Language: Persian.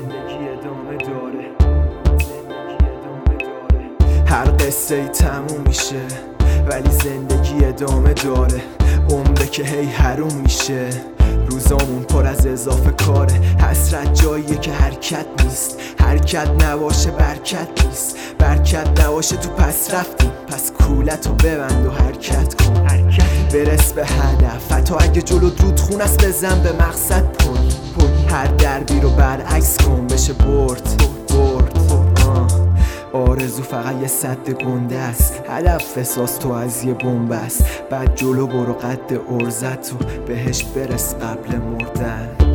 زندگی ادامه داره. هر قصه ای تموم میشه ولی زندگی ادامه داره. عمره که هی حروم میشه، روزامون پر از اضافه کاره. حسرت جاییه که حرکت نیست، حرکت نباشه برکت نیست، برکت نباشه تو پس رفتیم. پس کولتو ببند و حرکت کن، برس به هدف. حتی اگه جلو رودخون است بزن به مقصد پل. هر دربی رو برعکس کن بشه برد. آرزو فقط یه سد گنده است، هدف بساز تو از یه بمب است. بعد جلو برو قد ارزت و بهش برس قبل مردن.